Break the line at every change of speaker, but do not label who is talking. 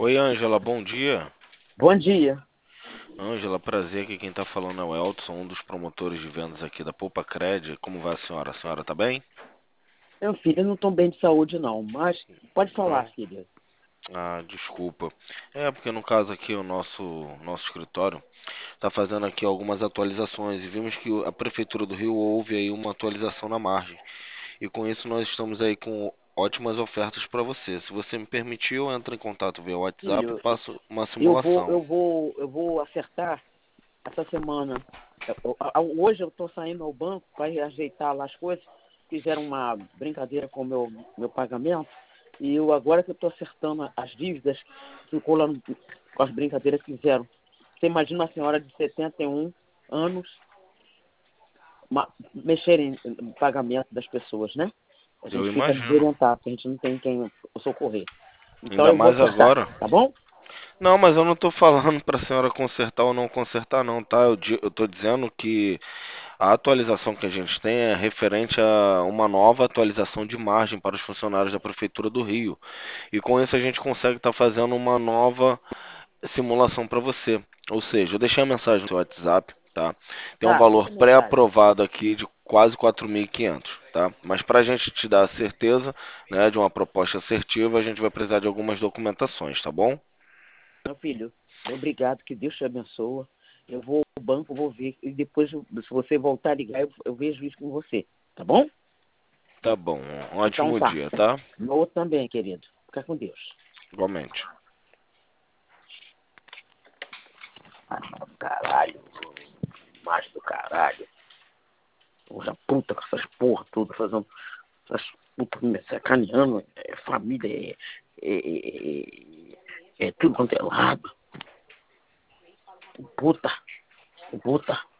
Oi, Ângela, bom dia.
Bom dia.
Ângela, prazer, aqui quem está falando é o Elton, um dos promotores de vendas aqui da Poupa Cred. Como vai a senhora? A senhora está bem?
Meu filho, eu não estou bem de saúde, não, mas pode falar,
Não?
filha.
Ah, desculpa. É, porque no caso aqui o nosso escritório está fazendo aqui algumas atualizações e vimos que a Prefeitura do Rio houve aí uma atualização na margem. E com isso nós estamos aí com ótimas ofertas para você. Se você me permitir, eu entro em contato via WhatsApp e
Filho,
passo uma
eu vou,
simulação.
eu vou, eu vou acertar essa semana. Hoje eu estou saindo ao banco para ajeitar lá as coisas. Fizeram uma brincadeira com o meu pagamento. E eu, agora que eu estou acertando as dívidas, ficou lá com as brincadeiras que fizeram. Você imagina uma senhora de 71 anos mexer em pagamento das pessoas, né? A
Eu
gente fica
imagino.
desorientado, a gente não tem quem socorrer. Então
Ainda
eu vou
mais
acertar,
agora.
tá bom?
Não, mas eu não tô falando pra senhora consertar ou não consertar, não, tá? Eu tô dizendo que a atualização que a gente tem é referente a uma nova atualização de margem para os funcionários da Prefeitura do Rio. E com isso a gente consegue estar fazendo uma nova simulação para você. Ou seja, eu deixei a mensagem no seu WhatsApp, tá? Tem um
Tá,
valor
deixa a mensagem.
pré-aprovado aqui de quase 4.500, tá? Mas para a gente te dar a certeza, né, de uma proposta assertiva, a gente vai precisar de algumas documentações, tá bom?
Meu filho, obrigado, que Deus te abençoe. Eu vou ao banco, vou ver, e depois, se você voltar a ligar, eu vejo isso com você, tá bom?
Tá bom. Um
Então
ótimo
tá.
dia, tá?
No outro também, querido. Fica com Deus.
Igualmente.
Caralho, macho do caralho. Porra puta com essas porra tudo, fazendo essas putas me sacaneando. Família é tudo quanto é lado. Puta, puta.